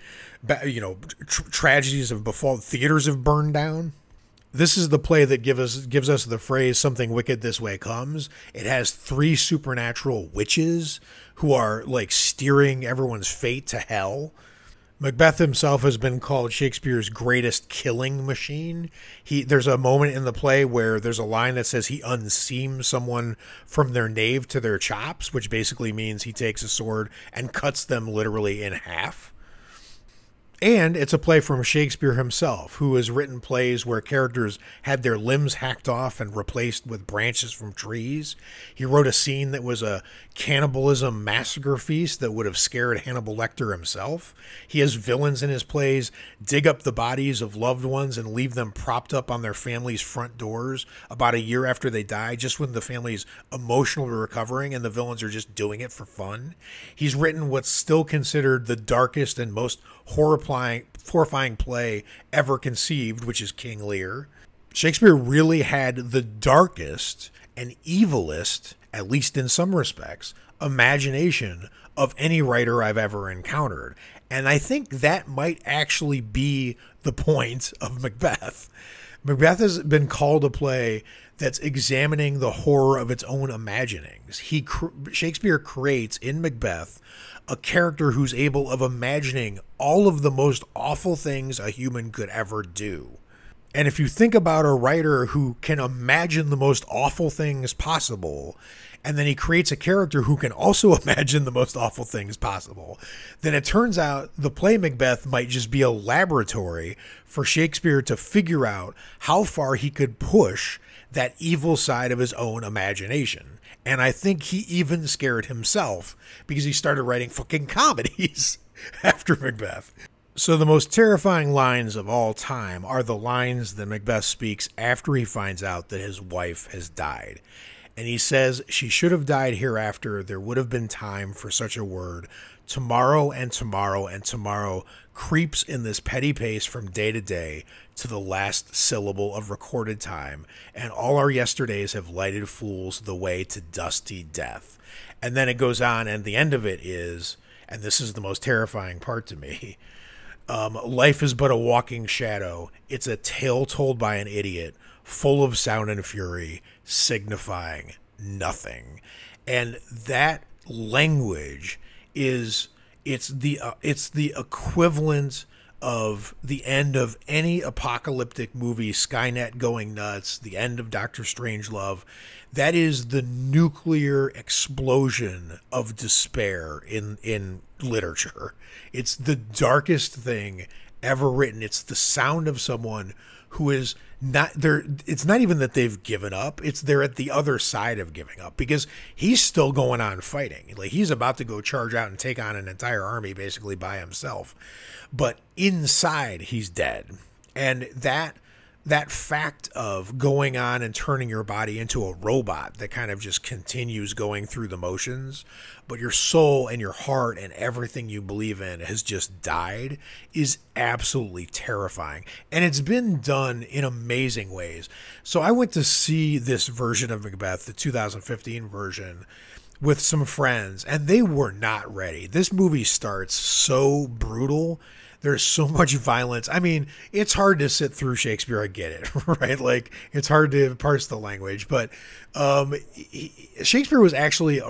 Tragedies have befallen. Theaters have burned down. This is the play that gives us the phrase, something wicked this way comes. It has 3 supernatural witches who are like steering everyone's fate to hell. Macbeth himself has been called Shakespeare's greatest killing machine. There's a moment in the play where there's a line that says he unseams someone from their knave to their chops, which basically means he takes a sword and cuts them literally in half. And it's a play from Shakespeare himself, who has written plays where characters had their limbs hacked off and replaced with branches from trees. He wrote a scene that was a cannibalism massacre feast that would have scared Hannibal Lecter himself. He has villains in his plays dig up the bodies of loved ones and leave them propped up on their family's front doors about a year after they die, just when the family's emotionally recovering and the villains are just doing it for fun. He's written what's still considered the darkest and most horrifying play ever conceived, which is King Lear. Shakespeare really had the darkest and evilest, at least in some respects, imagination of any writer I've ever encountered. And I think that might actually be the point of Macbeth. Macbeth has been called a play that's examining the horror of its own imaginings. Shakespeare creates in Macbeth a character who's able of imagining all of the most awful things a human could ever do. And if you think about a writer who can imagine the most awful things possible, and then he creates a character who can also imagine the most awful things possible, then it turns out the play Macbeth might just be a laboratory for Shakespeare to figure out how far he could push that evil side of his own imagination. And I think he even scared himself because he started writing fucking comedies after Macbeth. So the most terrifying lines of all time are the lines that Macbeth speaks after he finds out that his wife has died. And he says, "She should have died hereafter. There would have been time for such a word. Tomorrow and tomorrow and tomorrow creeps in this petty pace from day to day to the last syllable of recorded time. And all our yesterdays have lighted fools the way to dusty death." And then it goes on, and the end of it is, and this is the most terrifying part to me, life is but a walking shadow. It's a tale told by an idiot, full of sound and fury, signifying nothing. And that language is it's the equivalent of the end of any apocalyptic movie, Skynet going nuts, the end of Doctor Strangelove. That is the nuclear explosion of despair in literature. It's the darkest thing ever written. It's the sound of someone who is not there. It's not even that they've given up. It's they're at the other side of giving up, because he's still going on fighting. Like, he's about to go charge out and take on an entire army basically by himself. But inside he's dead. And that fact of going on and turning your body into a robot that kind of just continues going through the motions, but your soul and your heart and everything you believe in has just died, is absolutely terrifying. And it's been done in amazing ways. So I went to see this version of Macbeth, the 2015 version, with some friends, and they were not ready. This movie starts so brutal. There's so much violence. I mean, it's hard to sit through Shakespeare. I get it, right? Like, it's hard to parse the language. But Shakespeare was actually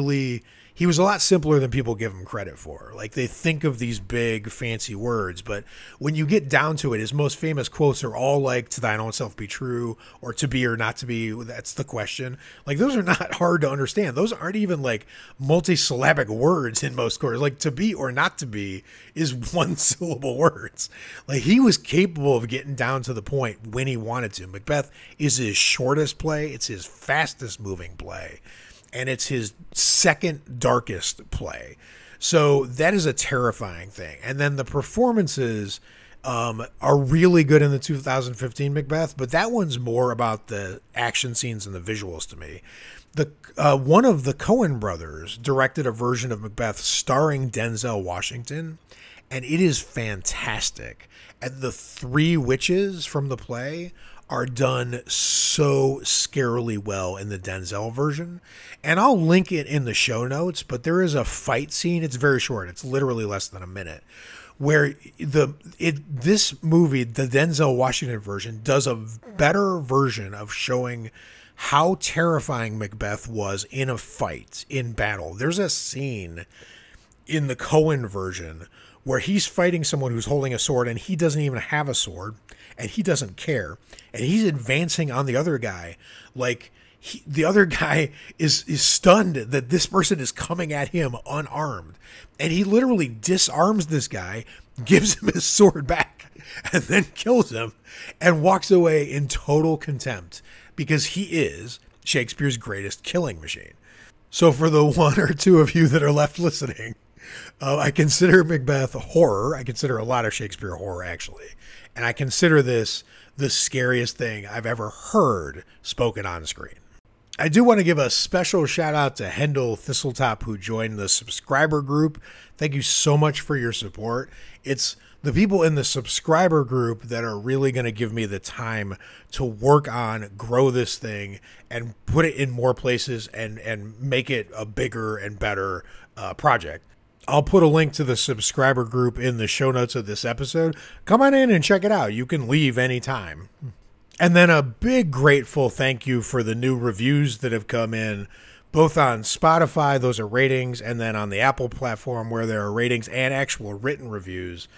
he was a lot simpler than people give him credit for. Like, they think of these big, fancy words, but when you get down to it, his most famous quotes are all like, "To thine own self be true," or "To be or not to be, that's the question." Like, those are not hard to understand. Those aren't even like multisyllabic words in most quarters. Like, "to be or not to be" is one syllable words. Like, he was capable of getting down to the point when he wanted to. Macbeth is his shortest play. It's his fastest moving play. And it's his second darkest play. So that is a terrifying thing. And then the performances are really good in the 2015 Macbeth, but that one's more about the action scenes and the visuals to me. One of the Coen brothers directed a version of Macbeth starring Denzel Washington, and it is fantastic. And the three witches from the play are done so scarily well in the Denzel version. And I'll link it in the show notes, but there is a fight scene. It's very short. It's literally less than a minute, where this movie, the Denzel Washington version, does a better version of showing how terrifying Macbeth was in a fight, in battle. There's a scene in the Coen version where he's fighting someone who's holding a sword, and he doesn't even have a sword, and he doesn't care, and he's advancing on the other guy like the other guy is stunned that this person is coming at him unarmed, and he literally disarms this guy, gives him his sword back, and then kills him and walks away in total contempt, because he is Shakespeare's greatest killing machine. So for the one or two of you that are left listening, I consider Macbeth horror. I consider a lot of Shakespeare horror, actually. And I consider this the scariest thing I've ever heard spoken on screen. I do want to give a special shout out to Hendel Thistletop, who joined the subscriber group. Thank you so much for your support. It's the people in the subscriber group that are really going to give me the time to work on, grow this thing, and put it in more places and make it a bigger and better project. I'll put a link to the subscriber group in the show notes of this episode. Come on in and check it out. You can leave anytime. And then a big grateful thank you for the new reviews that have come in, both on Spotify, those are ratings, and then on the Apple platform where there are ratings and actual written reviews.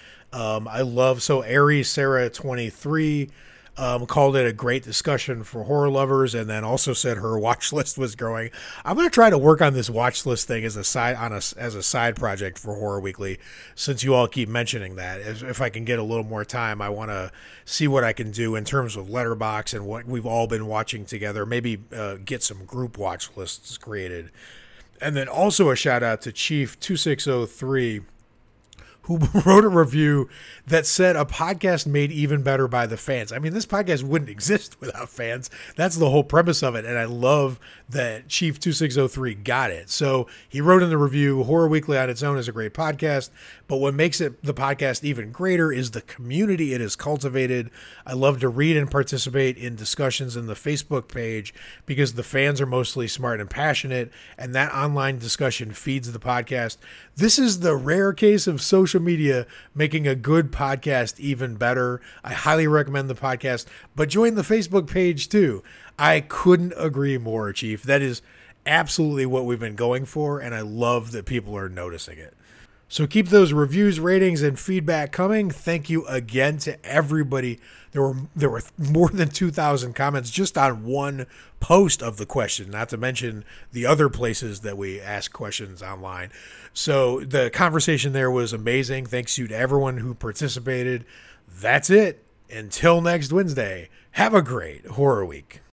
I love, so Aries Sarah 23 called it a great discussion for horror lovers, and then also said her watch list was growing. I'm going to try to work on this watch list thing as a side project for Horror Weekly, since you all keep mentioning that. If I can get a little more time, I want to see what I can do in terms of Letterboxd and what we've all been watching together. Maybe get some group watch lists created. And then also a shout out to Chief 2603, who wrote a review that said a podcast made even better by the fans. I mean, this podcast wouldn't exist without fans. That's the whole premise of it. And I love that Chief 2603 got it. So he wrote in the review, Horror Weekly on its own is a great podcast, but what makes it the podcast even greater is the community it has cultivated. I love to read and participate in discussions in the Facebook page because the fans are mostly smart and passionate, and that online discussion feeds the podcast. This is the rare case of social media making a good podcast even better. I highly recommend the podcast, but join the Facebook page too. I couldn't agree more, Chief. That is absolutely what we've been going for, and I love that people are noticing it. So keep those reviews, ratings, and feedback coming. Thank you again to everybody. There were more than 2,000 comments just on one post of the question, not to mention the other places that we ask questions online. So the conversation there was amazing. Thanks you to everyone who participated. That's it. Until next Wednesday, have a great horror week.